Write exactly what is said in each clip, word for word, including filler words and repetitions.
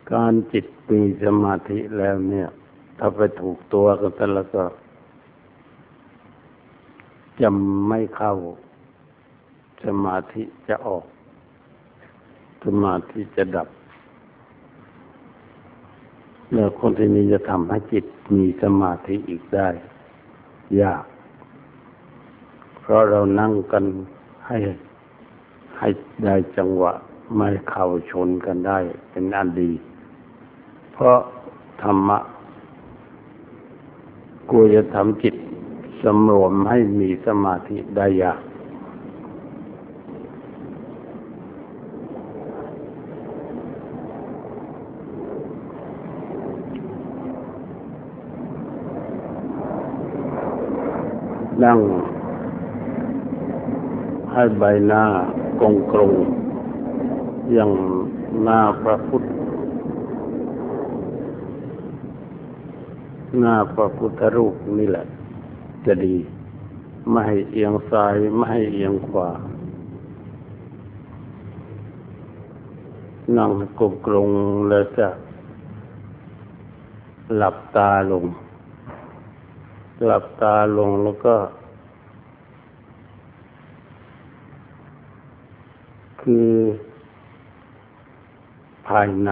การจิตมีสมาธิแล้วเนี่ยถ้าไปถูกตัวกันแต่แล้วก็จะไม่เข้าสมาธิจะออกสมาธิจะดับแล้วคนที่นี้จะทำให้จิตมีสมาธิอีกได้ยากเพราะเรานั่งกันให้ให้ได้จังหวะไม่เข้าชนกันได้เป็นอันดีเพราะธรรมะกูจะทำจิตสำรวมให้มีสมาธิได้ยากนั่งให้ใบหน้ากงกรงอย่างหน้าพระพุทธหน้าพระพุทธรูปนี่แหละจะดีไม่ให้เอียงซ้ายไม่ให้เอียงขวานั่งกงกรงแล้วจะหลับตาลงหลับตาลงแล้วก็คือภายใน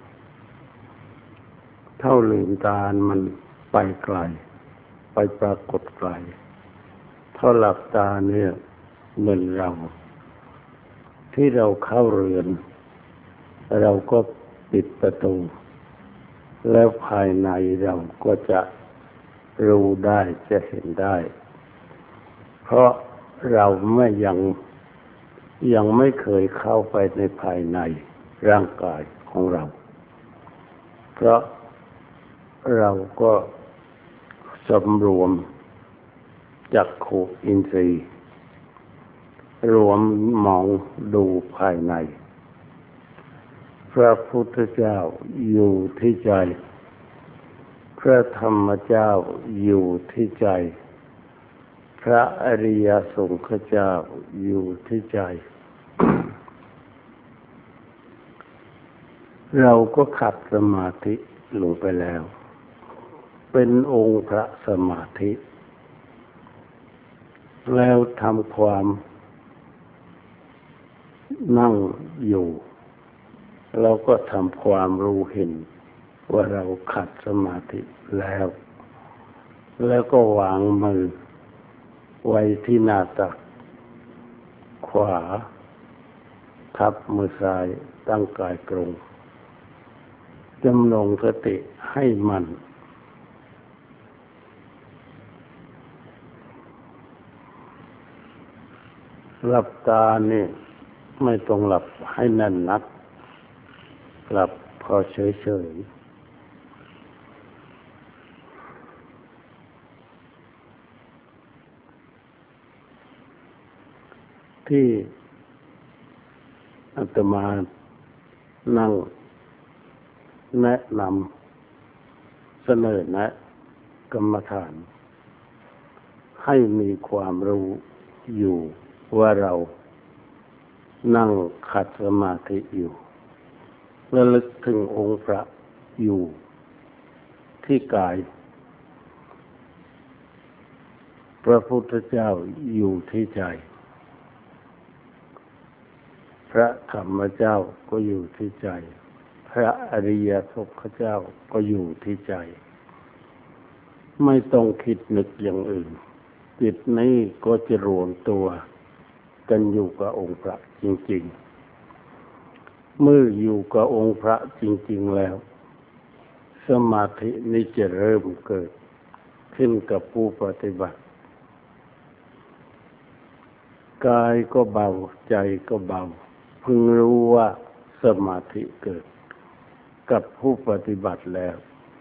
เท่าลืมตามันไปไกลไปปรากฏไกลเท่าหลับตาเนี่ยเหมือนเราที่เราเข้าเรือนเราก็ปิดประตูแล้วภายในเราก็จะรู้ได้จะเห็นได้เพราะเราไม่ยังยังไม่เคยเข้าไปในภายในร่างกายของเราเพราะเราก็สำรวมจักขุอินทรีย์รวมมองดูภายในพระพุทธเจ้าอยู่ที่ใจพระธรรมเจ้าอยู่ที่ใจพระอริยสงฆ์เจ้าอยู่ที่ใจ เราก็ขัดสมาธิลงไปแล้วเป็นองค์พระสมาธิแล้วทำความนั่งอยู่เราก็ทำความรู้เห็นว่าเราขัดสมาธิแล้วแล้วก็วางมือไว้ที่หน้าตักขวาทับมือซ้ายตั้งกายตรงจำลองสติให้มันหลับตานี่ไม่ต้องหลับให้แน่นนักหลับพอเฉยๆที่อาตมานั่งแนะนำเสนอแนะกรรมฐานให้มีความรู้อยู่ว่าเรานั่งขัดสมาธิอยู่ระลึกถึงองค์พระอยู่ที่กายพระพุทธเจ้าอยู่ที่ใจพระธรรมเจ้าก็อยู่ที่ใจพระอริยสงฆ์เจ้าก็อยู่ที่ใจไม่ต้องคิดนึกอย่างอื่นจิตนี้ก็จะรวมตัวกันอยู่กับองค์พระจริงๆเมื่ออยู่กับองค์พระจริงๆแล้วสมาธินี้จะเริ่มเกิดขึ้นกับผู้ปฏิบัติกายก็เบาใจก็เบาพึงรู้ว่าสมาธิเกิดกับผู้ปฏิบัติแล้ว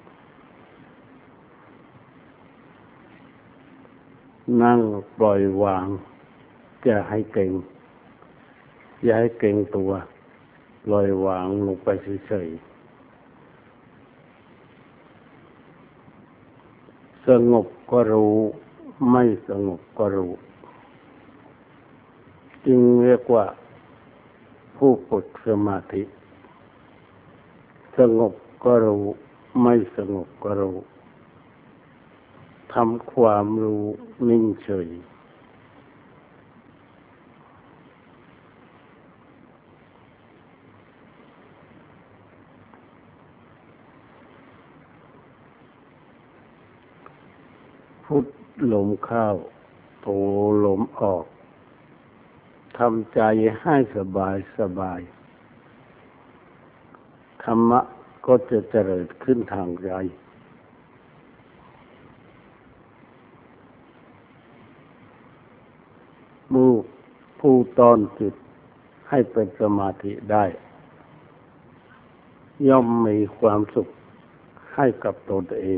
นั่งปล่อยวางอย่าให้เก่งอย่าให้เก่งตัวปล่อยวางลงไปเฉยๆสงบก็รู้ไม่สงบก็รู้จึงเรียกว่าผู้ฝึกสมาธิสงบก็รู้ไม่สงบก็รู้ทำความรู้นิ่งเฉยพุทลมเข้าโทลมออกทำใจให้สบายสบายธรรมะก็จะเจริญขึ้นทางใจผู้ผู้ต้อนจิตให้เป็นสมาธิได้ย่อมมีความสุขให้กับตนเอง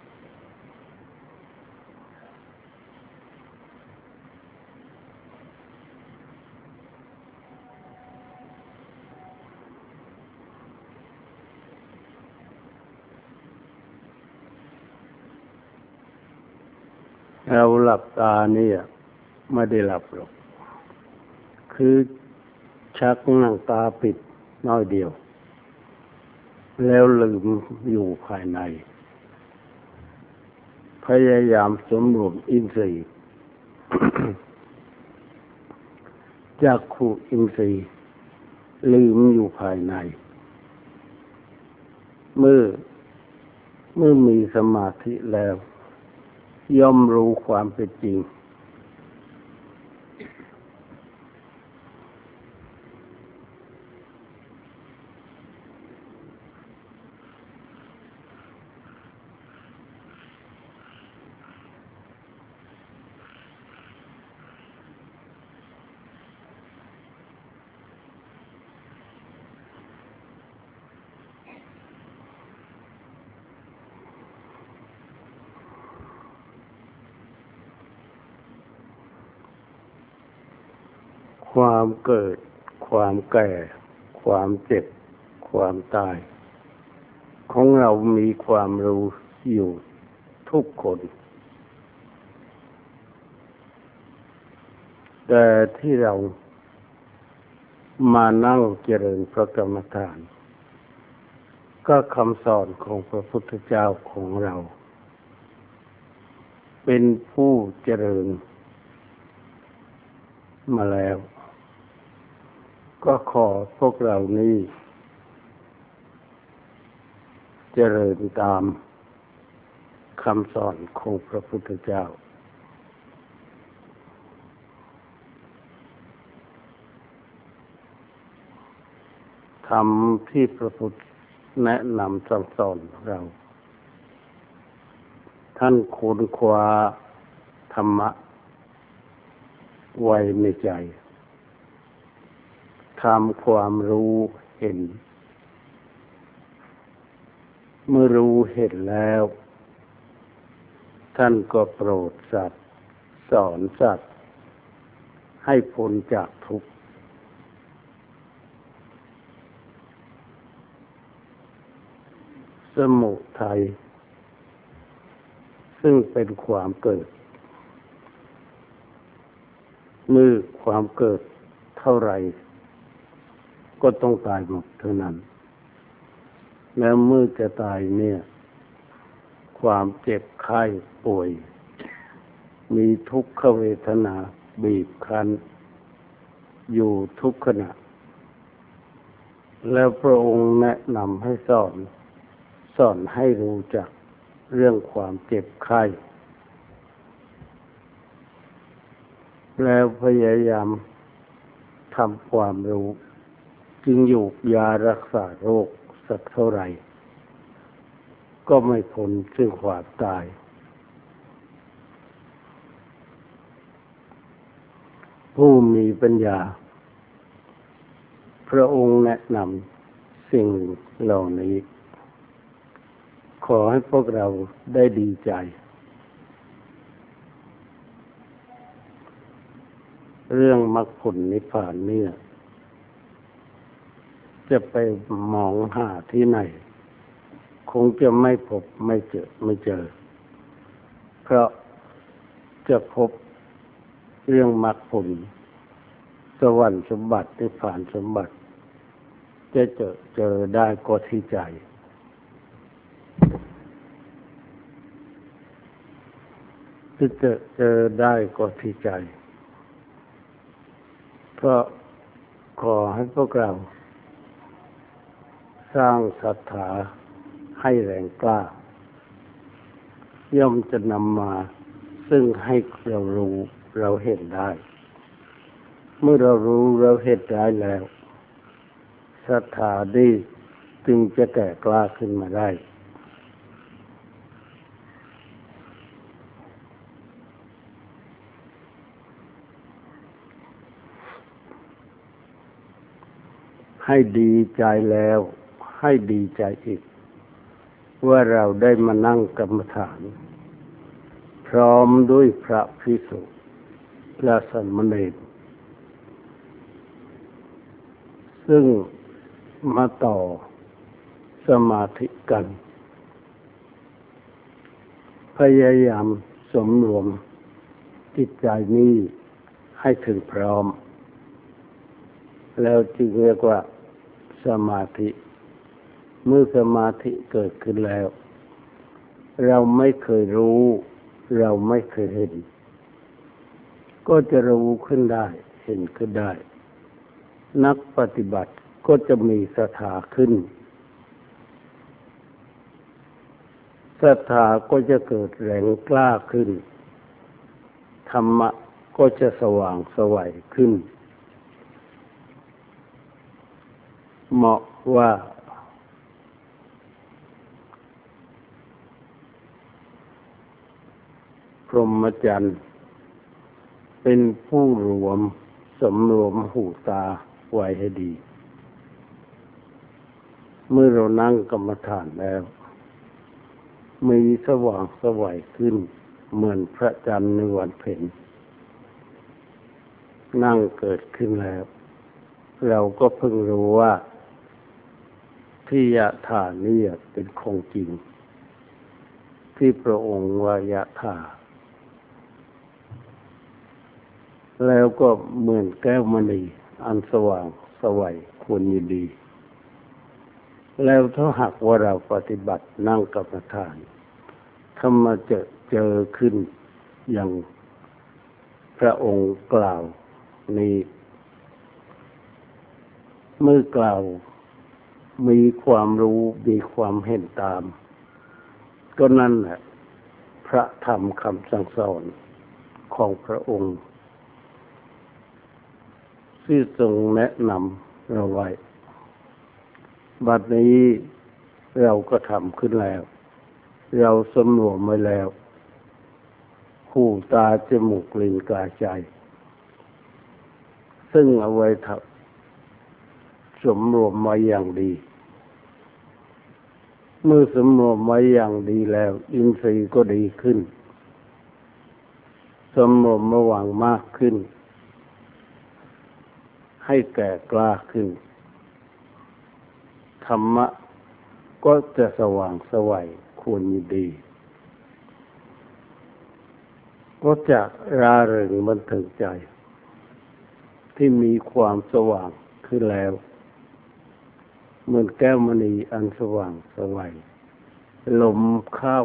เราหลับตาเนี่ยไม่ได้หลับหรอกคือชักหนังตาปิดน้อยเดียวแล้วลืมอยู่ภายในพยายามสำรวมอินทรีย์ จักขุอินทรีย์ลืมอยู่ภายในเมื่อเมื่อมีสมาธิแล้วย่อมรู้ความเป็นจริงความเกิดความแก่ความเจ็บความตายของเรามีความรู้อยู่ทุกคนแต่ที่เรามานั่งเจริญพระกรรมฐานก็คำสอนของพระพุทธเจ้าของเราเป็นผู้เจริญมาแล้วก็ขอพวกเรานี้เจริญตามคำสอนของพระพุทธเจ้าธรรมที่พระพุทธแนะนำสั่งสอนเราท่านค้นคว้าธรรมะไว้ในใจทำความรู้เห็นเมื่อรู้เห็นแล้วท่านก็โปรดสัตว์สอนสัตว์ให้พ้นจากทุกข์สมุทัยซึ่งเป็นความเกิดเมื่อความเกิดเท่าไรก็ต้องตายหมดเท่านั้นแล้วเมื่อจะตายเนี่ยความเจ็บไข้ป่วยมีทุกขเวทนาบีบคั้นอยู่ทุกขณะแล้วพระองค์แนะนำให้สอนสอนให้รู้จักเรื่องความเจ็บไข้แล้วพยายามทำความรู้จึงอยู่ยารักษาโรคสักเท่าไหร่ก็ไม่พ้นซึ่งความตายผู้มีปัญญาพระองค์แนะนำสิ่งเหล่านี้ขอให้พวกเราได้ดีใจเรื่องมรรคผลนิพพานเนี่ยจะไปมองหาที่ไหนคงจะไม่พบไม่เจอไม่เจอเพราะจะพบเรื่องมรรคผลสวรรค์สมบัตินิพพานสมบัติจะเจอเจอได้ก็ที่ใจจะเจอเจอได้ก็ที่ใจเพราะขอให้พวกเราสร้างศรัทธาให้แรงกล้าย่อมจะนำมาซึ่งให้เรารู้เราเห็นได้เมื่อเรารู้เราเห็นได้แล้วศรัทธานี้จึงจะแก่กล้าขึ้นมาได้ให้ดีใจแล้วให้ดีใจอีกว่าเราได้มานั่งกรรมฐานพร้อมด้วยพระภิกษุและสามเณรซึ่งมาต่อสมาธิกันพยายามสมรวมจิตใจนี้ให้ถึงพร้อมแล้วจึงเรียกว่าสมาธิเมื่อสมาธิเกิดขึ้นแล้วเราไม่เคยรู้เราไม่เคยเห็นก็จะรู้ขึ้นได้เห็นขึ้นได้นักปฏิบัติก็จะมีศรัทธาขึ้นศรัทธาก็จะเกิดแรงกล้าขึ้นธรรมะก็จะสว่างไสวขึ้นเหมาะว่าพรหมจรรย์เป็นผู้รวมสำรวมหูตาไว้ให้ดีเมื่อเรานั่งกรรมฐานแล้วมีสว่างไสวขึ้นเหมือนพระจันทร์ในวันเพ็ญนั่งเกิดขึ้นแล้วเราก็เพิ่งรู้ว่าที่ยะถานี่เป็นของจริงที่พระองค์ว่ายะถาแล้วก็เหมือนแก้วมณีอันสว่างไสวควรยินดีแล้วถ้าหากว่าเราปฏิบัตินั่งกรรมฐานถ้ามาเจอเจอขึ้นอย่างพระองค์กล่าวนี้เมื่อกล่าวมีความรู้มีความเห็นตามก็นั่นแหละพระธรรมคำสั่งสอนของพระองค์ที่ทรงแนะนำเราไว้บัดนี้เราก็ทำขึ้นแล้วเราสำรวมไว้แล้วหูตาจมูกลิ้นกายใจซึ่งเอาไว้ทำสำรวมไว้อย่างดีเมื่อสำรวมไว้อย่างดีแล้วอินทรีย์ก็ดีขึ้นสำรวมระวังมากขึ้นให้แก่กล้าขึ้นธรรมะก็จะสว่างไสวควรยินดีก็จะร่าเริงบันเทิงใจที่มีความสว่างขึ้นแล้วเหมือนแก้วมณีอันสว่างไสวลมเข้า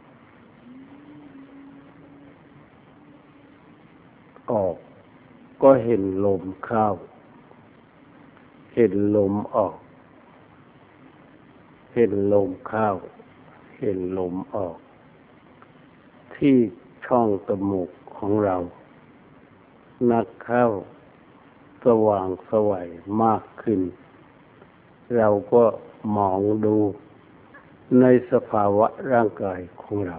ออกก็เห็นลมเข้าเห็นลมออกเห็นลมเข้าเห็นลมออกที่ช่องจมูกของเรานักเข้าสว่างไสวมากขึ้นเราก็มองดูในสภาวะร่างกายของเรา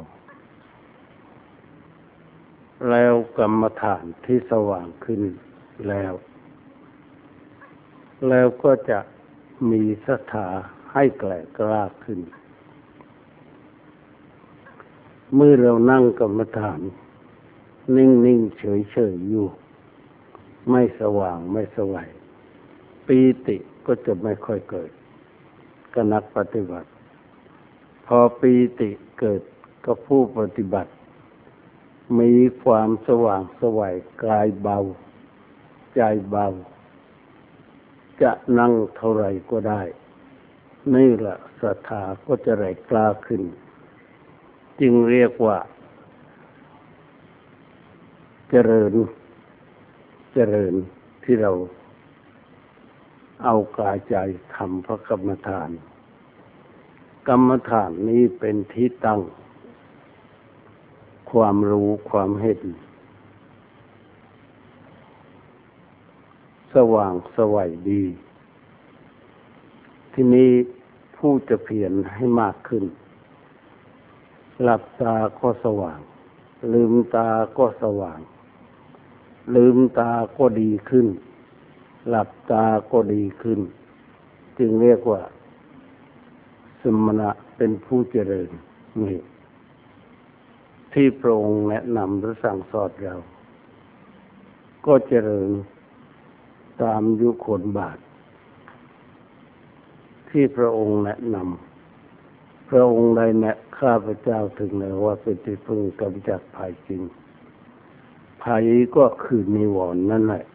แล้วกรรมฐานที่สว่างขึ้นแล้วแล้วก็จะมีศรัทธาให้แก่กล้าขึ้นเมื่อเรานั่งกรรมฐานนิ่งๆเฉยๆอยู่ไม่สว่างไม่ไสวปีติก็จะไม่ค่อยเกิดกับนักปฏิบัติพอปีติเกิดกับผู้ปฏิบัติมีความสว่างไสวกายเบาใจเบาจะนั่งเท่าไรก็ได้นี่แหละศรัทธาก็จะแรงกล้าขึ้นจึงเรียกว่าเจริญเจริญที่เราเอากายใจทำพระกรรมฐานกรรมฐานนี้เป็นที่ตั้งความรู้ความเห็นสว่างไสวดีที่นี้ผู้จะเพียรให้มากขึ้นหลับตาก็สว่างลืมตาก็สว่างลืมตาก็ดีขึ้นหลับตาก็ดีขึ้นจึงเรียกว่าสมณะเป็นผู้เจริญนี่ที่พระองค์แนะนำหรือสั่งสอนเราก็เจริญตามยุคลบาทที่พระองค์แนะนำพระองค์ได้แนะข้าพเจ้าถึงแล้วว่าเป็นที่พึ่งกำจัดภัยจริงภัยก็คือนิวรณ์นั่นแหละ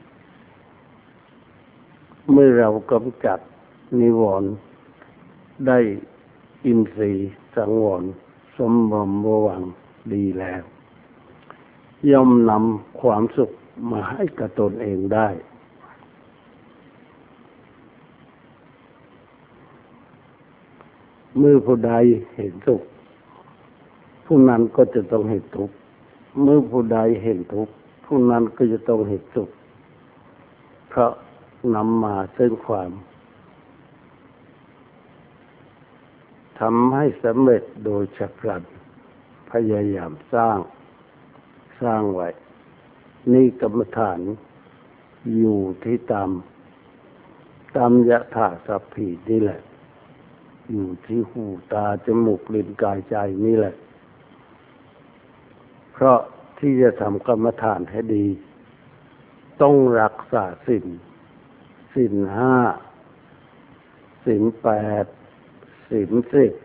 เมื่อเรากำจัดนิวรณ์ได้อินทรีย์สังวรสมบูรณ์ระวังดีแล้วย่อมนำความสุขมาให้กับตนเองได้เมื่อผู้ใดเห็นสุขผู้นั้นก็จะต้องเห็นทุกข์เมื่อผู้ใดเห็นทุกข์ผู้นั้นก็จะต้องเห็นสุขเพราะนำมาซึ่งความทำให้สำเร็จโดยฉับพลันพยายามสร้างสร้างไว้นี่กรรมฐานอยู่ที่ตามตามยถาสัพพินี่แหละอยู่ที่หูตาจมูกลิ้นกายใจนี่แหละเพราะที่จะทำกรรมฐานให้ดีต้องรักษาศีลศีลห้าศีลแปดศีลสิบ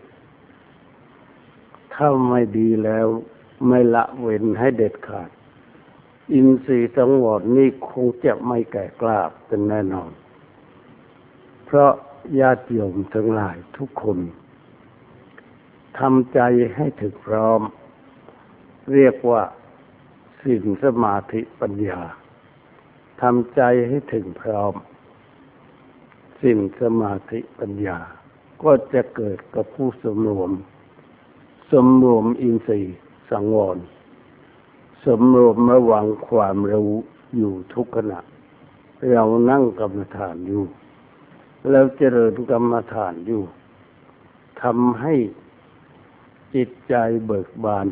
ถ้าไม่ดีแล้วไม่ละเว้นให้เด็ดขาดอินทรีย์สังวรนี่คงจะไม่แก่กล้าเป็นแน่นอนเพราะญาติโยมทั้งหลายทุกคนทำใจให้ถึงพร้อมเรียกว่าศีลสมาธิปัญญาทำใจให้ถึงพร้อมศีลสมาธิปัญญาก็จะเกิดกับผู้สำรวมสำรวมอินทรีย์สังวรสำรวมระวังความรู้อยู่ทุกขณะเรานั่งกรรมฐานอยู่แล้วเจริญกรรมฐานอยู่ทำให้จิตใจเบิกบาน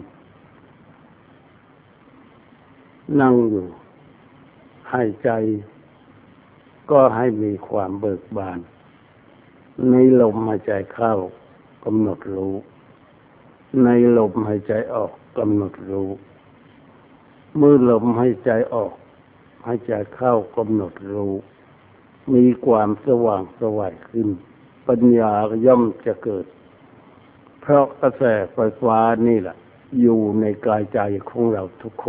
นั่งอยู่ให้ใจก็ให้มีความเบิกบานในลมหายใจเข้ากำหนดรู้ในลมหายใจออกกำหนดรู้เมื่อลมหายใจออกหายใจเข้ากำหนดรู้มีความสว่างไสวขึ้นปัญญาย่อมจะเกิดเพราะกระแสไฟฟ้านี่แหละอยู่ในกายใจของเราทุกคน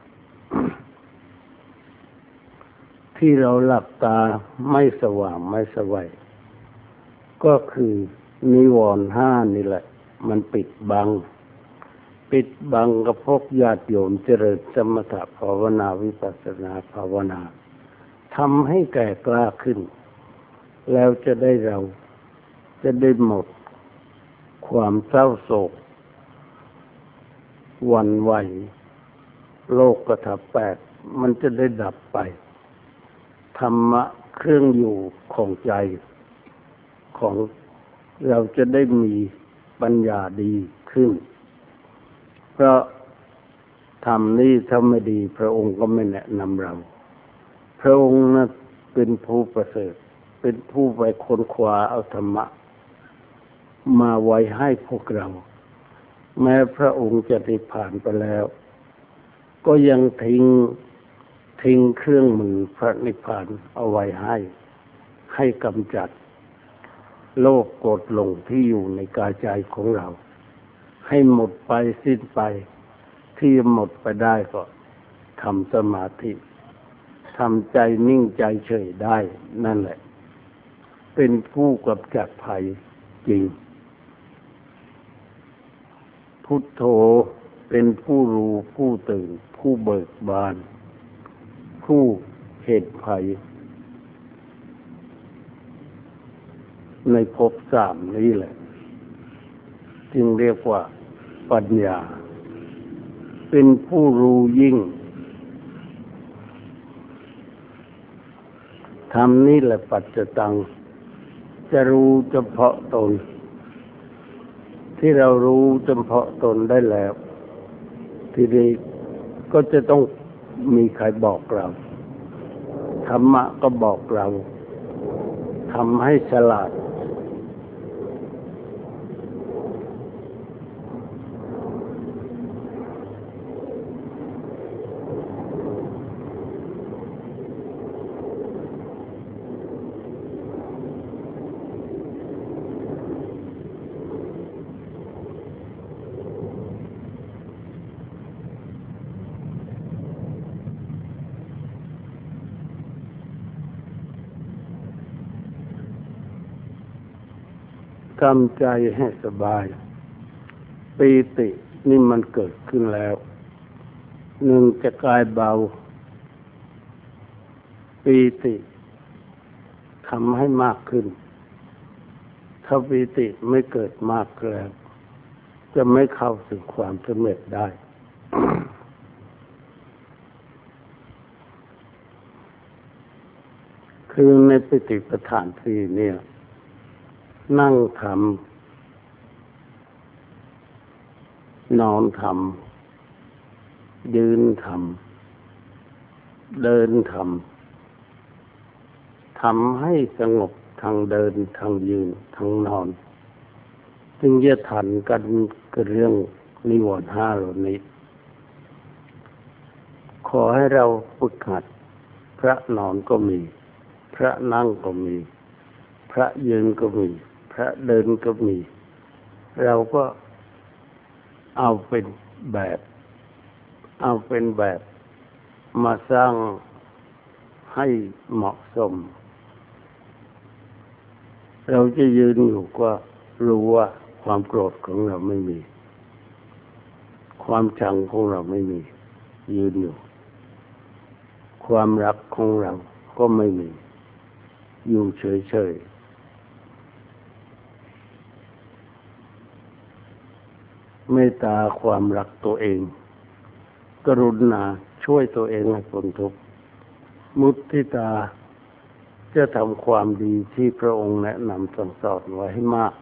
ที่เราหลับตาไม่สว่างไม่ไสวก็คือนิวรณ์ห้านี่แหละมันปิดบังปิดบังกับพวกญาติโยมเจริญสมถะภาวนาวิปัสสนาภาวนาทำให้แก่กล้าขึ้นแล้วจะได้เราจะได้หมดความเศร้าโศกหวั่นไหวโลกกฐัพแปดมันจะได้ดับไปธรรมะเครื่องอยู่ของใจของเราจะได้มีปัญญาดีขึ้นเพราะธรรมนี้ถ้าไม่ดีพระองค์ก็ไม่แนะนำเราพระองค์นั้นเป็นผู้ประเสริฐเป็นผู้ไปค้นคว้าเอาธรรมะมาไว้ให้พวกเราแม้พระองค์จะได้ผ่านไปแล้วก็ยังทิ้งทิ้งเครื่องมือพระนิพพานเอาไว้ให้ให้กำจัดโลภโกรธหลงที่อยู่ในกายใจของเราให้หมดไปสิ้นไปที่หมดไปได้ก็ทำสมาธิทำใจนิ่งใจเฉยได้นั่นแหละเป็นผู้กำจัดภัยจริงพุทโธเป็นผู้รู้ผู้ตื่นผู้เบิกบานผู้เห็นภัยในภพสามนี้แหละจึงเรียกว่าปัญญาเป็นผู้รู้ยิ่งธรรมนี่แหละปัจจตังจะรู้เฉพาะตนที่เรารู้เฉพาะตนได้แล้วทีนี้ก็จะต้องมีใครบอกเราธรรมะก็บอกเราทำให้ฉลาดทำใจให้สบายปีตินี่มันเกิดขึ้นแล้วหนึ่งจะกายเบาปีติทำให้มากขึ้นถ้าปีติไม่เกิดมากแล้วจะไม่เข้าถึงความสำเร็จได้ คือในปฏิปทานสี่เนี่ยนั่งทำนอนทำยืนทำเดินทำทำให้สงบทางเดินทางยืนทางนอนจึงจะทันกันกับเรื่องนิวรณ์ห้าเหล่านี้ขอให้เราฝึกหัดพระนอนก็มีพระนั่งก็มีพระยืนก็มีพระเดินก็มีเราก็เอาเป็นแบบเอาเป็นแบบมาสร้างให้เหมาะสมเราจะยืนอยู่ก็รู้ว่าความโกรธของเราไม่มีความชังของเราไม่มียืนอยู่ความรักของเราก็ไม่มีอยู่เฉยๆเมตตาความรักตัวเองกรุณาช่วยตัวเองให้พ้นทุกข์มุทิตาจะทำความดีที่พระองค์แนะนำสั่งสอนไว้ให้มาก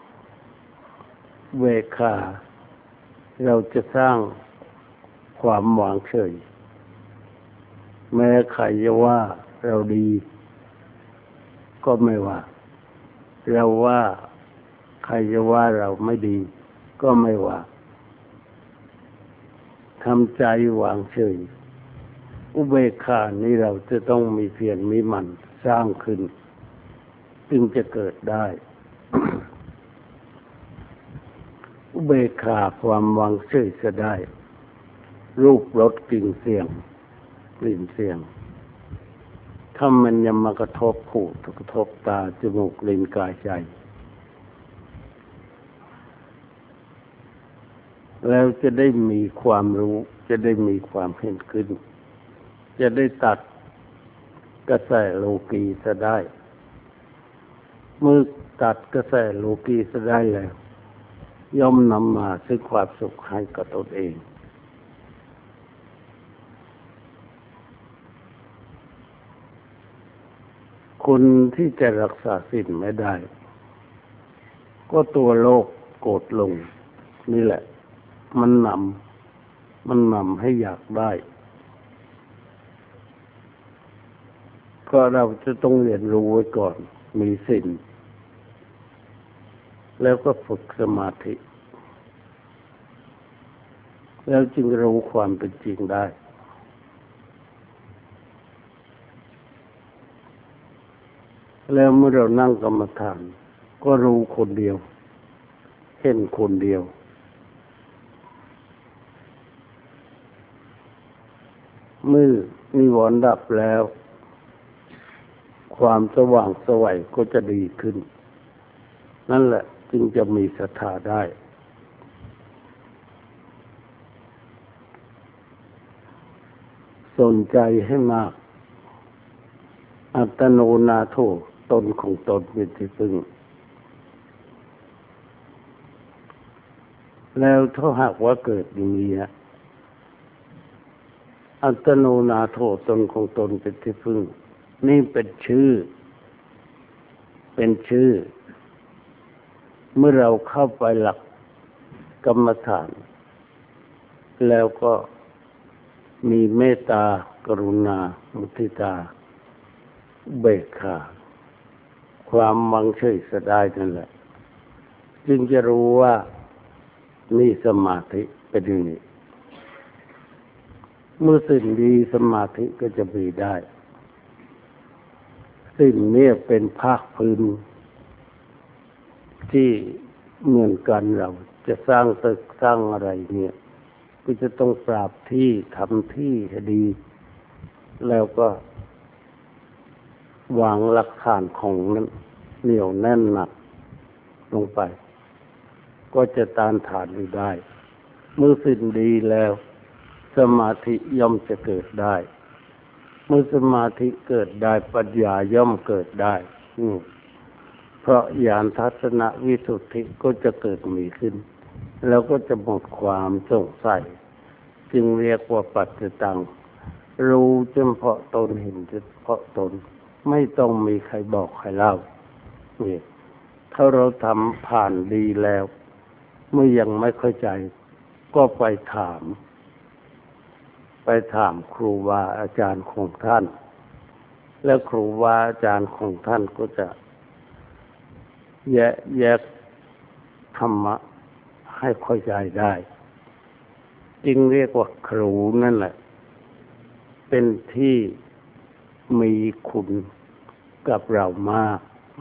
เวคาเราจะสร้างความวางเฉยแม้ใครจะว่าเราดีก็ไม่ว่าเราว่าใครจะว่าเราไม่ดีก็ไม่ว่าทำใจวางเฉยอุเบกขานี้เราจะต้องมีเพียรมีมันสร้างขึ้นจึงจะเกิดได้ อุเบกขาความวางเฉยจะได้รูปรสกลิ่นเสียงกลิ่นเสียงถ้ามันยังมากระทบหูกระทบตาจมูกลิ้นกายใจแล้วจะได้มีความรู้จะได้มีความเห็นขึ้นจะได้ตัดกระแสโลกีซะได้เมื่อตัดกระแสโลกีซะได้แล้วย่อมนำมาซึ่งความสุขให้กับตนเองคนที่จะรักษาศีลไม่ได้ก็ตัวโลกโกรธหลงนี่แหละมันนำมันนำให้อยากได้ก็เราจะต้องเรียนรู้ไว้ก่อนมีศีลแล้วก็ฝึกสมาธิแล้วจึงรู้ความเป็นจริงได้แล้วเมื่อเรานั่งกรรมฐานก็รู้คนเดียวเห็นคนเดียวเมื่อนิวรณ์ดับแล้วคความสว่างไสวก็จะดีขึ้นนั่นแหละจึงจะมีศรัทธาได้สนใจให้มากอัตโนนาโถตนของตนเป็นที่พึ่งแล้วถ้าหากว่าเกิดอย่างนี้อัตโนนาโถตนของตนเป็นที่พึ่งนี่เป็นชื่อเป็นชื่อเมื่อเราเข้าไปหลักกรรมฐานแล้วก็มีเมตตากรุณามุทิตาเบกขาความวางเฉยเสียได้นั่นแหละจึงจะรู้ว่านี่สมาธิเป็นอย่างนี้เมื่อสิ่งดีสมาธิก็จะมีได้สิ่งนี้เป็นภาคพื้นที่เหมือนกันเราจะสร้างตึกสร้างอะไรเนี่ยก็จะต้องปราบที่ทำที่ให้ดีแล้วก็วางหลักฐานของนั้นเหนียวแน่นหนักลงไปก็จะต้านทานอยู่ได้เมื่อสิ่งดีแล้วสมาธิย่อมจะเกิดได้เมื่อสมาธิเกิดได้ปัญญาย่อมเกิดได้เพราะญาณทัศนวิสุทธิก็จะเกิดมีขึ้นแล้วก็จะหมดความสงสัยจึงเรียกว่าปัจจตังรู้เฉพาะตนเห็นเฉพาะตนไม่ต้องมีใครบอกใครเล่านี่ถ้าเราทำผ่านดีแล้วเมื่อยังไม่เข้าใจก็ไปถามไปถามครูบาอาจารย์ของท่านแล้วครูบาอาจารย์ของท่านก็จะแยกแยกธรรมะให้เข้าใจได้จึงเรียกว่าครูนั่นแหละเป็นที่มีคุณกับเรามาก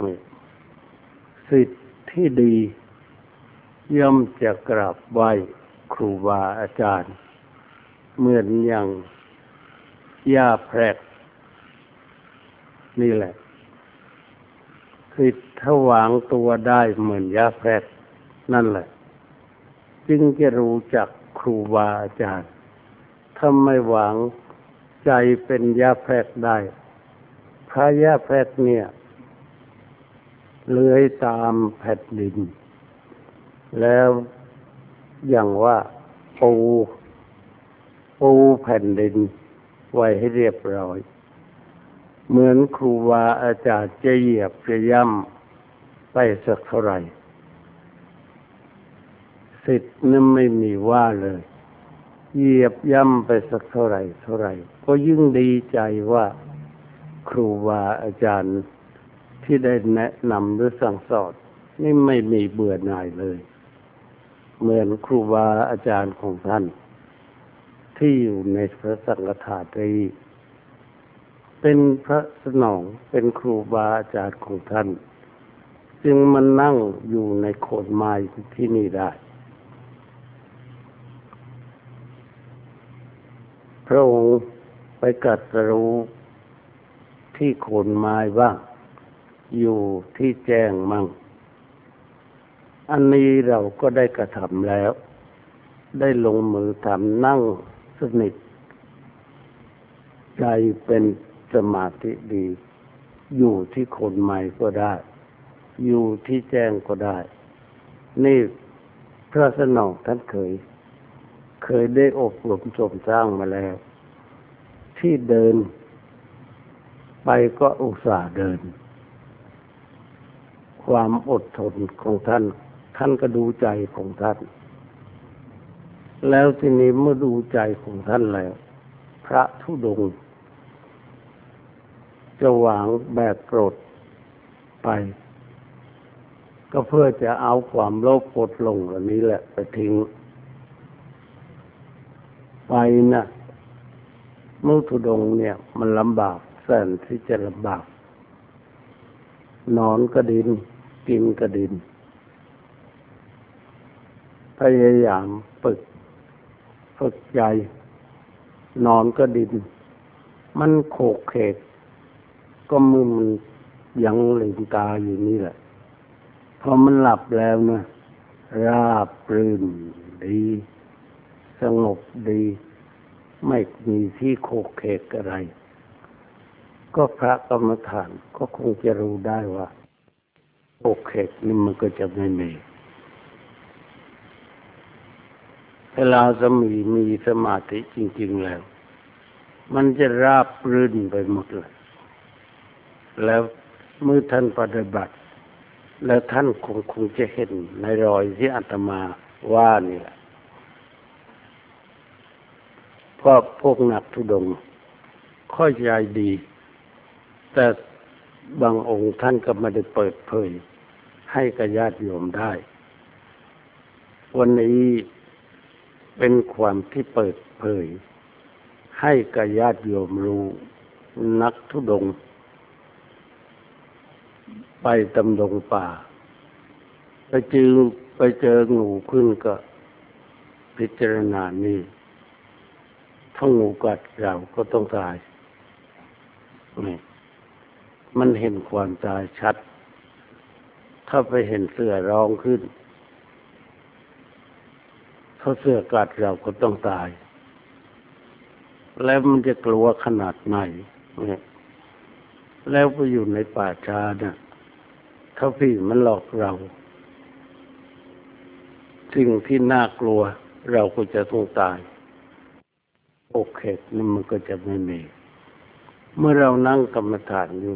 ศิษย์ที่ดีย่อมจะกราบไหว้ครูบาอาจารย์เหมือนอย่างหญ้าแพรกนี่แหละคือถ้าวางตัวได้เหมือนหญ้าแพรกนั่นแหละจึงจะรู้จักครูบาอาจารย์ถ้าไม่วางใจเป็นหญ้าแพรกได้พระหญ้าแพรกเนี่ยเลื้อยตามแผ่นดินแล้วอย่างว่าปูปูแผ่นดินไว้ให้เรียบร้อยเหมือนครูบาอาจารย์จะเหยียบจะย่ำไปสักเท่าไหร่ศิษย์นั้นไม่มีว่าเลยเหยียบย่ำไปสักเท่าไหร่เท่าไหร่ก็ยิ่งดีใจว่าครูบาอาจารย์ที่ได้แนะนำหรือสั่งสอนนี่ไม่มีเบื่อหน่ายเลยเหมือนครูบาอาจารย์ของท่านที่อยู่ในพระสังฆทานนี้เป็นพระสนองเป็นครูบาอาจารย์ของท่านจึงมานั่งอยู่ในโคนไม้ที่นี่ได้พระองค์ไปตรัสรู้ที่โคนไม้บ้างอยู่ที่แจ้งมั่งอันนี้เราก็ได้กระทำแล้วได้ลงมือทำนั่งสนิทใจเป็นสมาธิดีอยู่ที่โคนไม้ก็ได้อยู่ที่แจ้งก็ได้นี่พระสนองท่านเคยเคยได้อบรมสมสร้างมาแล้วที่เดินไปก็อุตส่าห์เดินความอดทนของท่านท่านก็ดูใจของท่านแล้วทีนี้เมื่อดูใจของท่านแล้วพระธุดงค์จะวางแบกกรดไปก็เพื่อจะเอาความโลภโกรธหลงเหล่านี้แหละไปทิ้งไปนะมุทุดงค์เนี่ยมันลำบากแสนที่จะลำบากนอนก็ดินกินก็ดินพยายามฝึกฝึกใจนอนก็ดินมันโขกเขกก็มือมันยังลืมตาอยู่นี่แหละพอมันหลับแล้วนะราบรื่นดีสงบดีไม่มีที่โคกเขกอะไรก็พระกรรมฐานก็คงจะรู้ได้ว่าโคกเขกนี่มันก็จะไม่มีเวลาสมีมีสมาธิจริงๆแล้วมันจะราบรื่นไปหมดเลยแล้วเมื่อท่านปฏิบัติแล้วท่านคงคงจะเห็นในรอยที่อาตมาว่านี่แหละเพราะพวกนักธุดงค์ค่อยใจดีแต่บางองค์ท่านก็ไม่ได้เปิดเผยให้กับญาติโยมได้วันนี้เป็นความที่เปิดเผยให้กับญาติโยมรู้นักธุดงค์ไปตำดงป่าไปเจอไปเจองูขึ้นก็พิจารณานี่ถ้างูกัดเราก็ต้องตายนี่มันเห็นความตายชัดถ้าไปเห็นเสือร้องขึ้นถ้าเสือกัดเราก็ต้องตายแล้วมันจะกลัวขนาดไหนเนี่ยแล้วไปอยู่ในป่าช้าเนี่ยถ้าพี่มันหลอกเราสิ่งที่น่ากลัวเราก็จะต้องตายโอเคนี่มันก็จะไม่มีเมื่อเรานั่งกรรมฐานอยู่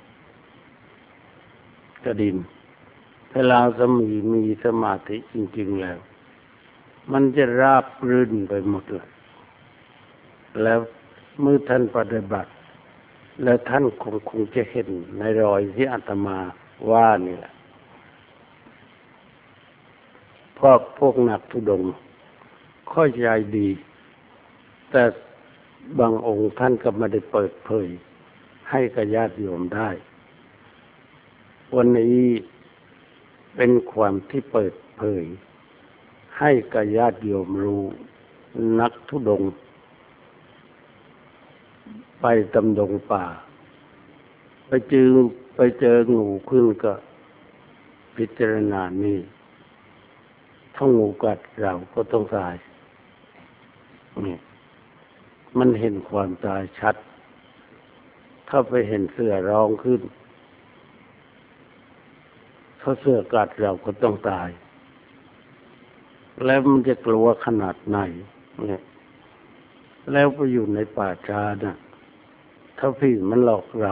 กระดินเวลาสมีมีสมาธิจริงๆแล้วมันจะราบรื่นไปหมดเลยแล้วเมื่อท่านปฏิบัติแล้วท่านคงคงจะเห็นในรอยที่อาตมาว่านี่แหละเพราะพวกนักธุดงค์ค่อยใจดีแต่บางองค์ท่านก็ไม่ได้เปิดเผยให้กับญาติโยมได้วันนี้เป็นความที่เปิดเผยให้กับญาติโยมรู้นักธุดงค์ไปตำดงป่าไปเจอไปเจองูขึ้นก็พิจารณานี่ถ้างูกัดเราก็ต้องตายนี่มันเห็นความตายชัดถ้าไปเห็นเสือร้องขึ้นถ้าเสือกัดเราก็ต้องตายแล้วมันจะกลัวขนาดไหนเนี่ยแล้วไปอยู่ในป่าช้านะถ้าพี่มันหลอกเรา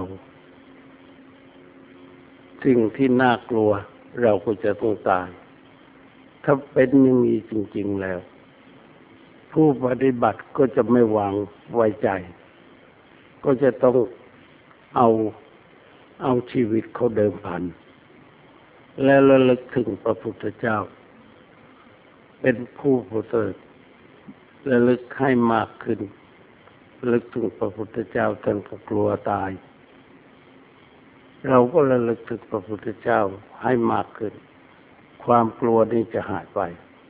สิ่งที่น่ากลัวเราก็จะต้องตายถ้าเป็นอย่างนี้จริงๆแล้วผู้ปฏิบัติก็จะไม่วางไว้ใจก็จะต้องเอาเอาชีวิตเขาเดิมพันแล้วระลึกถึงพระพุทธเจ้าเป็นผู้ประเสริฐระลึกให้มากขึ้นระลึกถึงพระพุทธเจ้าท่านก็กลัวตายเราก็ระลึกถึงพระพุทธเจ้าให้มากขึ้นความกลัวนี้จะหายไป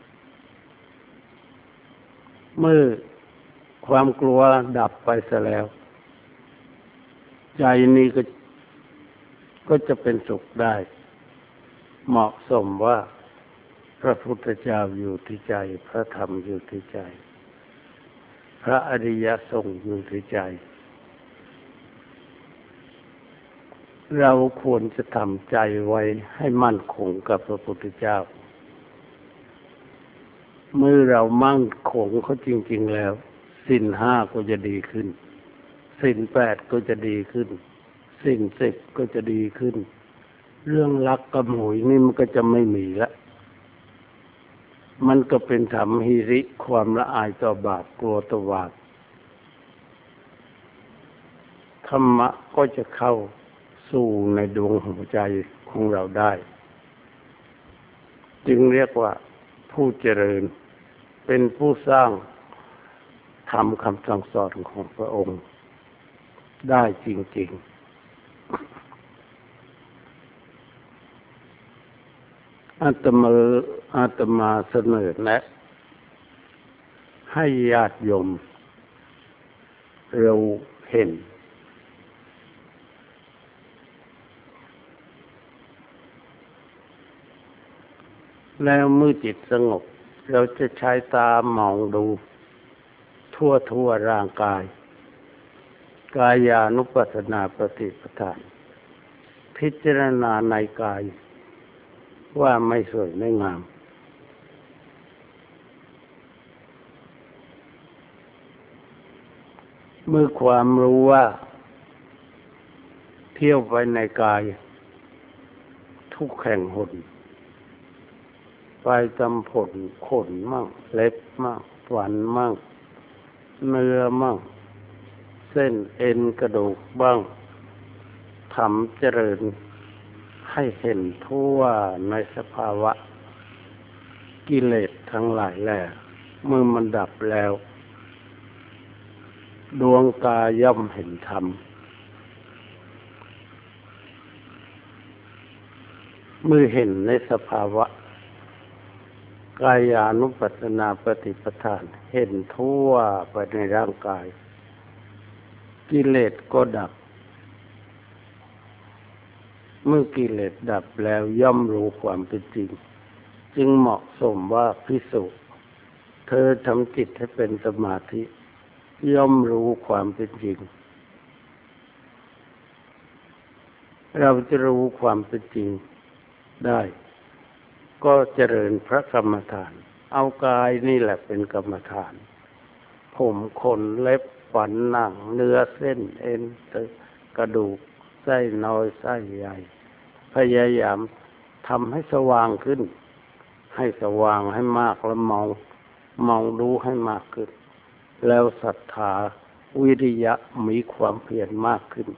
เมื่อความกลัวดับไปซะแล้วใจนี้ก็ก็จะเป็นสุขได้เหมาะสมว่าพระพุทธเจ้าอยู่ที่ใจพระธรรมอยู่ที่ใจพระอริยสงฆ์อยู่ที่ใจเราควรจะทำใจไว้ให้มั่นคงกับพระพุทธเจ้าเมื่อเรามั่นคงเขาจริงๆแล้วศีลห้าก็จะดีขึ้นศีลแปดก็จะดีขึ้นศีลสิบก็จะดีขึ้นเรื่องลักกับหวยนี่มันก็จะไม่มีละมันก็เป็นธรรมหิริความละอายต่อบาปกลัวต่อบาปธรรมะก็จะเข้าสู่ในดวงหัวใจของเราได้จึงเรียกว่าผู้เจริญเป็นผู้สร้างธรรมคำสั่งสอนของพระองค์ได้จริงๆอาตมาอาตมาเสนอแนะให้ญาติโยมเราเห็นแล้วเมื่อจิตสงบเราจะใช้ตามองดูทั่วทั่วร่างกายกายานุปัสสนาปฏิปทานพิจารณาในกายว่าไม่สวยไม่งามเมื่อความรู้ว่าเที่ยวไปในกายทุกแห่งหนไปจำผลขนมั่งเล็บมั่งฟันมั่งเนื้อมั่งเส้นเอ็นกระดูกบ้างทำเจริญให้เห็นทั่วในสภาวะกิเลสทั้งหลายแหละเมื่อมันดับแล้วดวงตาย่อมเห็นธรรมเมื่อเห็นในสภาวะกายานุปัสสนาปฏิปทานเห็นทั่วไปในร่างกายกิเลสก็ดับเมื่อกิเลสดับแล้วย่อมรู้ความเป็นจริงจึงเหมาะสมว่าภิกษุเธอทำจิตให้เป็นสมาธิย่อมรู้ความเป็นจริงเราจะรู้ความเป็นจริงได้ก็เจริญพระกรรมฐานเอากายนี่แหละเป็นกรรมฐานผมขนเล็บฟันหนังเนื้อเส้นเอ็นกระดูกไส้น้อยไส้ใหญ่พยายามทำให้สว่างขึ้นให้สว่างให้มากแล้วมองมองดูให้มากขึ้นแล้วศรัทธาวิริยะมีความเพียรมากขึ้น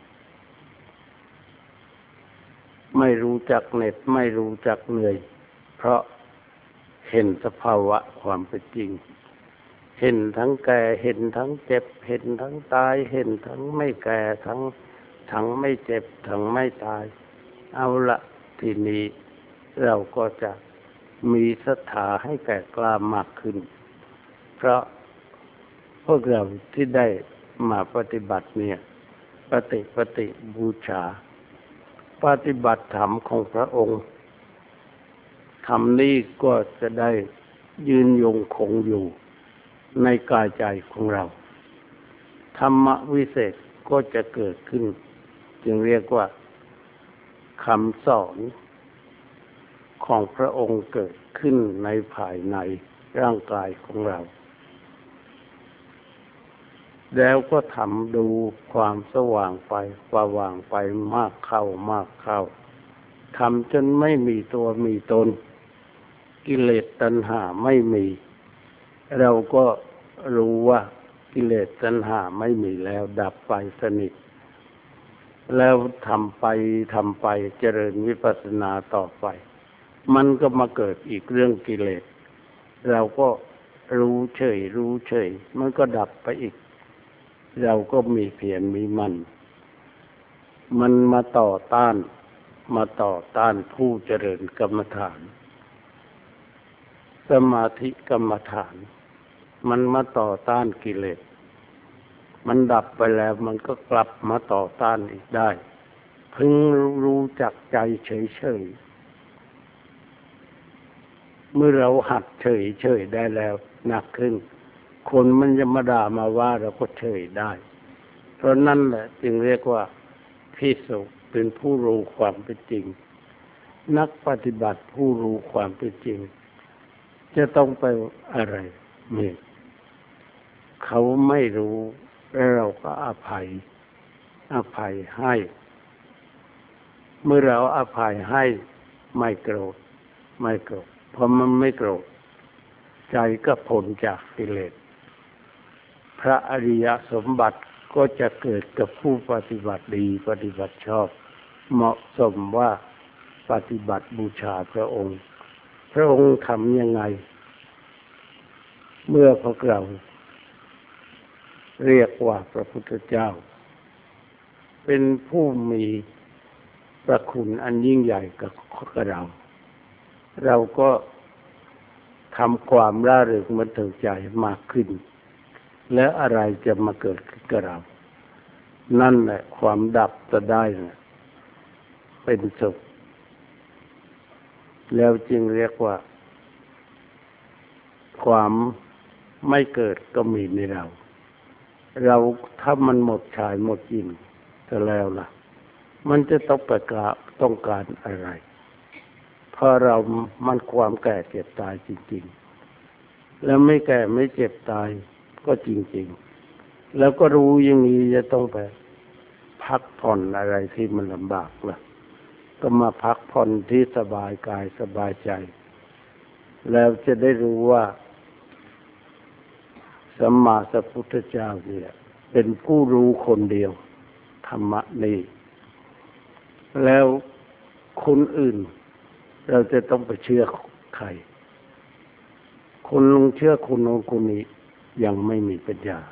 ไม่รู้จักเหน็ดไม่รู้จักเหนื่อยเพราะเห็นสภาวะความเป็นจริงเห็นทั้งแก่เห็นทั้งเจ็บเห็นทั้งตายเห็นทั้งไม่แก่ทั้งทั้งไม่เจ็บทั้งไม่ตายเอาละทีนี้เราก็จะมีศรัทธาให้แก่กล้ามากขึ้นเพราะพวกเราที่ได้มาปฏิบัติเนี่ยปฏิปฏิบูชาปฏิบัติธรรมของพระองค์ธรรมนี้ก็จะได้ยืนยงคงอยู่ในกายใจของเราธรรมวิเศษก็จะเกิดขึ้นจึงเรียกว่าคำสอนของพระองค์เกิดขึ้นในภายในร่างกายของเราแล้วก็ทำดูความสว่างไปสว่างไปมากเข้ามากเข้าทำจนไม่มีตัวมีตนกิเลสตัณหาไม่มีเราก็รู้ว่ากิเลสตัณหาไม่มีแล้วดับไปสนิทแล้วทำไปทำไปเจริญวิปัสสนาต่อไปมันก็มาเกิดอีกเรื่องกิเลสเราก็รู้เฉยรู้เฉยมันก็ดับไปอีกเราก็มีเพียรมีมันมันมาต่อต้านมาต่อต้านผู้เจริญกรรมฐานสมาธิกรรมฐานมันมาต่อต้านกิเลสมันดับไปแล้วมันก็กลับมาต่อต้านอีกได้พึงรู้จักใจเฉยๆเมื่อเราหัดเฉยๆได้แล้วหนักขึ้นคนมันจะมาด่ามาว่าเราก็เฉยได้เพราะนั่นแหละจึงเรียกว่าภิกษุเป็นผู้รู้ความเป็นจริงนักปฏิบัติผู้รู้ความเป็นจริงจะต้องไปอะไรเนี่ยเขาไม่รู้แล้วเราก็อภัยอภัยให้เมื่อเราอภัยให้ไม่โกรธไม่โกรธเพราะมันไม่โกรธใจก็พ้นจากกิเลสพระอริยสมบัติก็จะเกิดกับผู้ปฏิบัติดีปฏิบัติชอบเหมาะสมว่าปฏิบัติบูชาพระองค์พระองค์ทำยังไงเมื่อพวกเราเรียกว่าพระพุทธเจ้าเป็นผู้มีพระคุณอันยิ่งใหญ่กับเราเราก็ทำความร่าเริงบันเทิงใจมากขึ้นแล้วอะไรจะมาเกิดขึ้นกับเรานั่นแหละความดับจะได้นะเป็นสุขแล้วจึงเรียกว่าความไม่เกิดก็มีในเราเราถ้ามันหมดชายหมดยินจะแล้วล่ะมันจะต้องประกาศต้องการอะไรเพราะเรามันความแก่เจ็บตายจริงๆแล้วไม่แก่ไม่เจ็บตายก็จริงๆแล้วก็รู้อย่างนี้จะต้องไปพักผ่อนอะไรที่มันลำบากล่ะก็มาพักผ่อนที่สบายกายสบายใจแล้วจะได้รู้ว่าสัมมาสัมพุทธเจ้าเนี่ยเป็นผู้รู้คนเดียวธรรมะนี้แล้วคนอื่นเราจะต้องไปเชื่อใครคนลงเชื่อคนโน้นคนนี้ยังไม่มีปัญญา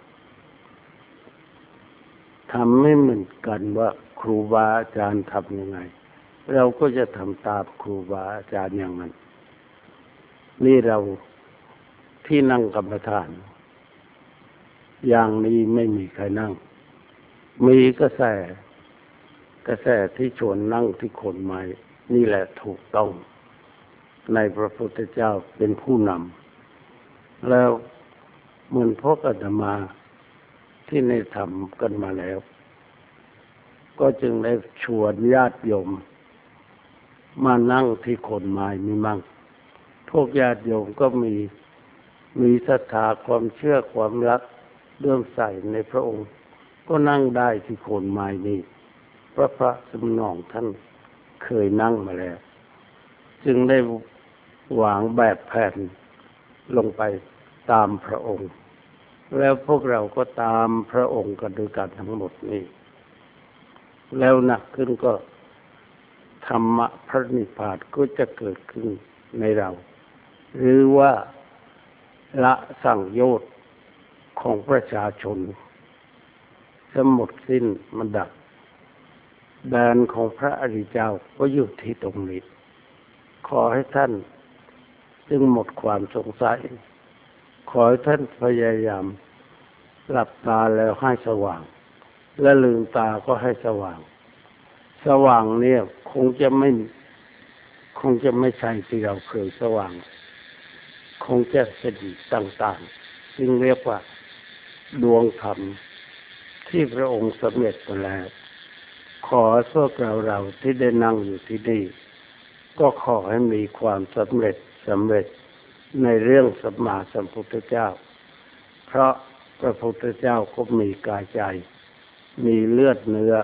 ทำไม่เหมือนกันว่าครูบาอาจารย์ทำยังไงเราก็จะทำตามครูบาอาจารย์อย่างนั้นนี่เราที่นั่งกรรมฐานอย่างนี้ไม่มีใครนั่งมีกระแสกระแสที่ชวนนั่งที่โคนไม้นี่แหละถูกต้องในพระพุทธเจ้าเป็นผู้นำแล้วเหมือนพวกอาตมาที่ได้ทำกันมาแล้วก็จึงได้ชวนญาติโยมมานั่งที่โคนไม้นี่มั่งพวกญาติโยมก็มีมีศรัทธาความเชื่อความรักเลื่อมใสในพระองค์ก็นั่งได้ที่โคนไม้นี้พระพระสมณองท่านเคยนั่งมาแล้วจึงได้วางแบบแผนลงไปตามพระองค์แล้วพวกเราก็ตามพระองค์กันด้วยกันทั้งหมดนี้แล้วหนักขึ้นก็ธรรมะพระนิพพานก็จะเกิดขึ้นในเราหรือว่าละสังโยชน์ของประชาชนจะหมดสิ้นมันดับแดนของพระอริยเจ้าก็อยู่ที่ตรงนี้ขอให้ท่านจึงหมดความสงสัยขอให้ท่านพยายามหลับตาแล้วให้สว่างและลืมตาก็ให้สว่างสว่างเนี่ยคงจะไม่คงจะไม่ใช่ที่เราเคยสว่างคงจะเป็นต่างๆซึ่งเรียกว่าดวงธรรมที่พระองค์สำเร็จมาแล้วขอพวกเราเราที่ได้นั่งอยู่ที่นี่ก็ขอให้มีความสำเร็จสำเร็จในเรื่องสัมมาสัมพุทธเจ้าเพราะพระพุทธเจ้าก็มีกายใจมีเลือดเนื้อ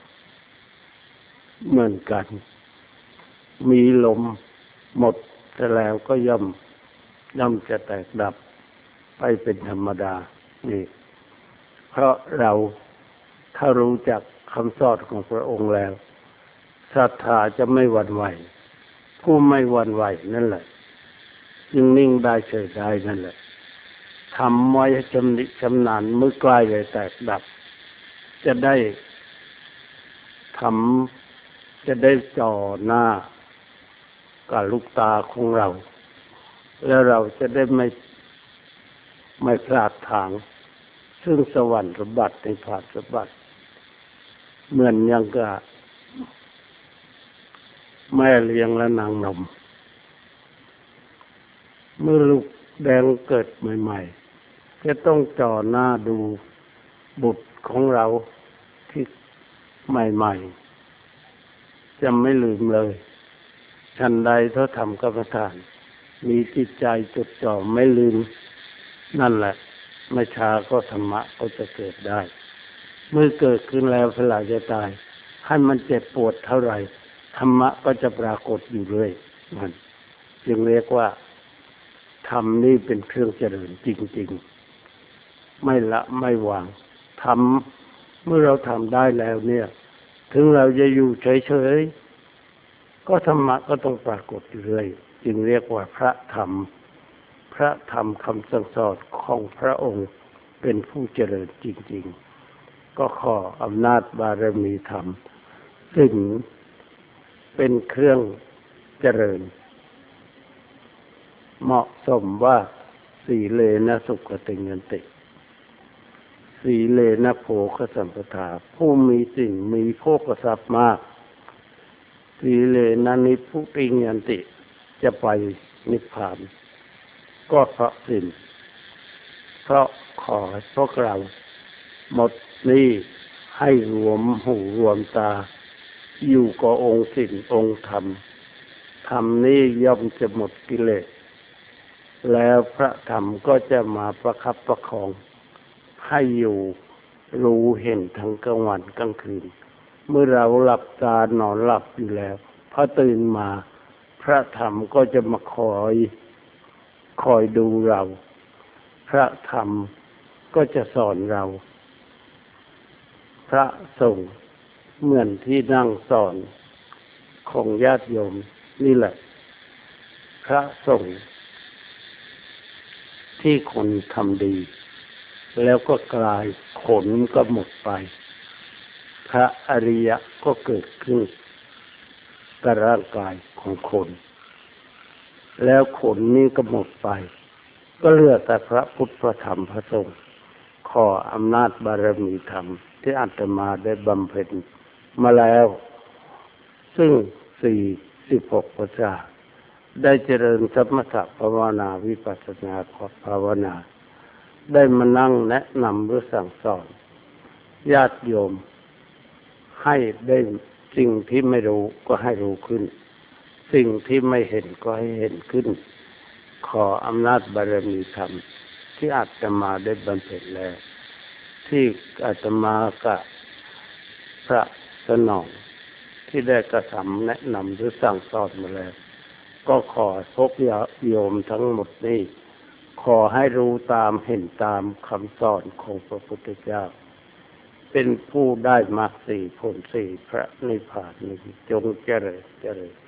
เหมือนกันมีลมหมดแต่แล้วก็ย่อมย่อมจะแตกดับไปเป็นธรรมดานี่เพราะเราถ้ารู้จักคำสอนของพระองค์แล้วศรัทธาจะไม่หวั่นไหวผู้ไม่หวั่นไหวนั่นแหละจึงนิ่งได้เฉยได้นั่นแหละทำไว้ชำนิชำนาญเมื่อใกล้เลยแตกดับจะได้ทำจะได้จ่อหน้ากับลูกตาของเราแล้วเราจะได้ไม่ไม่พลาดทางซึ่งสวรรค์สมบัติในผาสมบัติเหมือนอย่างกับแม่เลี้ยงและนางนมเมื่อลูกแดงเกิดใหม่ๆจะต้องจ่อหน้าดูบุตรของเราที่ใหม่ๆจะไม่ลืมเลยทันใดเท่าทำกรรมฐานมีจิตใจจดจ่อไม่ลืมนั่นแหละไม่ช้าก็ธรรมะก็จะเกิดได้เมื่อเกิดขึ้นแล้วเวลาจะตายให้มันเจ็บปวดเท่าไหร่ธรรมะก็จะปรากฏอยู่เรื่อยมันจึงเรียกว่าธรรมนี่เป็นเครื่องเจริญจริงๆไม่ละไม่วางทำเมื่อเราทำได้แล้วเนี่ยถึงเราจะอยู่เฉยๆก็ธรรมะก็ต้องปรากฏอยู่เรื่อยจึงเรียกว่าพระธรรมพระธรรมคำสั่งสอนของพระองค์เป็นผู้เจริญจริงๆก็ขออำนาจบารมีธรรมซึ่งเป็นเครื่องเจริญเหมาะสมว่าสีเลนะสุขติยันติสีเลนะโภคสัมปทาผู้มีสิ่งมีโภคทรัพย์มากสีเลนะนิพพุติยันติจะไปนิพพานก็เพราะสิ่งเพราะขอให้พวกเราหมดหนี้ให้รวมหูรวมตาอยู่กับองค์ศีลองค์ธรรมธรรมนี้ย่อมจะหมดกิเลสแล้วพระธรรมก็จะมาประคับประคองให้อยู่รู้เห็นทั้งกลางวันกลางคืนเมื่อเราหลับตานอนหลับอยู่แล้วพอตื่นมาพระธรรมก็จะมาคอยคอยดูเราพระธรรมก็จะสอนเราพระสงฆ์เหมือนที่นั่งสอนของญาติโยมนี่แหละพระสงฆ์ที่คนทำดีแล้วก็กลายขนก็หมดไปพระอริยะก็เกิดขึ้นกับร่างกายของคนแล้วขนนี้ก็หมดไปก็เหลือแต่พระพุทธพระธรรมพระสงฆ์ขออำนาจบารมีธรรมที่อาตมาได้บำเพ็ญมาแล้วซึ่งสี่สิบหกพรรษาได้เจริญสมถภาวนาวิปัสสนาภาวนาได้มานั่งแนะนำหรือสั่งสอนญาติโยมให้ได้สิ่งที่ไม่รู้ก็ให้รู้ขึ้นสิ่งที่ไม่เห็นก็ให้เห็นขึ้นขออำนาจบารมีธรรมที่อาตมาได้บำเพ็ญแล้วที่อาตมากับพระสนองที่ได้กระทำแนะนำหรือสั่งสอนมาแล้วก็ขอพวกโยมทั้งหมดนี้ขอให้รู้ตามเห็นตามคำสอนของพระพุทธเจ้าเป็นผู้ได้มรรคสี่ผลสี่พระนิพพานนี้จงเจริญเจริญ